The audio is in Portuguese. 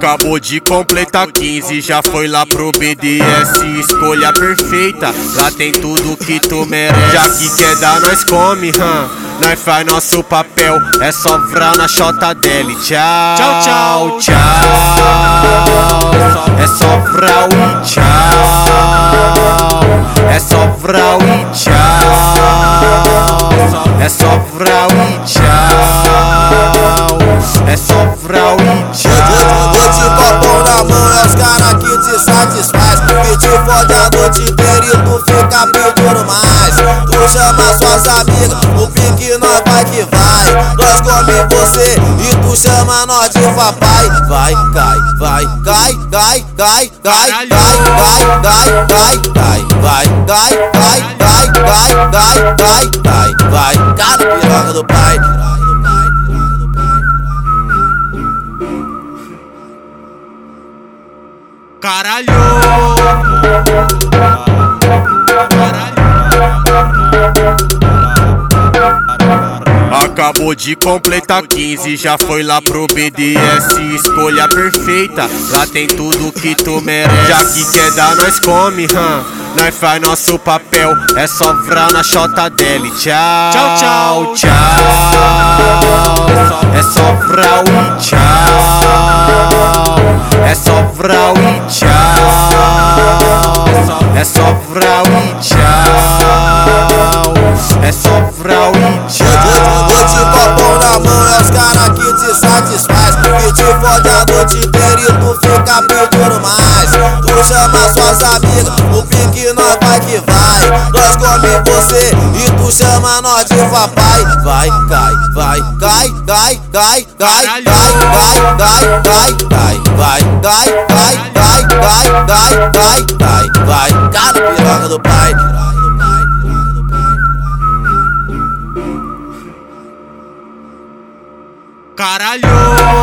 Acabou de completar 15, já foi lá pro BDS. Escolha perfeita, lá tem tudo que tu merece. Já que quer dar, nós come, nós faz nosso papel. É só vral na chota dele. Tchau, tchau, tchau, tchau. É só vral e tchau. É só vral e tchau. É só vral e tchau. É só vral e tchau. Vou de copão na mão, é os cara que te satisfaz. Que te fode a noite inteira e tu fica pedindo mais. Tu chama suas amigas, o pique nós vai que vai. Nós come você e tu chama nós de papai. Vai, cai, vai, cai, cai, cai, cai, cai, cai, cai, cai, cai, vai, cai, cai, cai, cai, cai, cai, cai, vai, cara piroca do pai. Caralho! Acabou de completar 15, já foi lá pro BDS. Escolha perfeita, lá tem tudo que tu merece. Já que quer dar, nós come, nós faz nosso papel. É só vral na chota dele. Tchau, tchau, tchau, tchau. É só vral e tchau. É só vral e tchau. É só vral e tchau. É só vral e tchau. Vou de copão na mão, é os cara que te satisfaz. Que te fode a noite inteira e tu fica pedindo mais. Tu chama suas amigas, o pique nós vai que vai. Nós come você e tu chama nós de papai. Vai, cai, vai, cai, cai, cai, cai, cai, cai, cai, cai, cai, vai, cai, cai, cai, cai, cai, cai, cai, vai, cara piroca do pai. Caralho!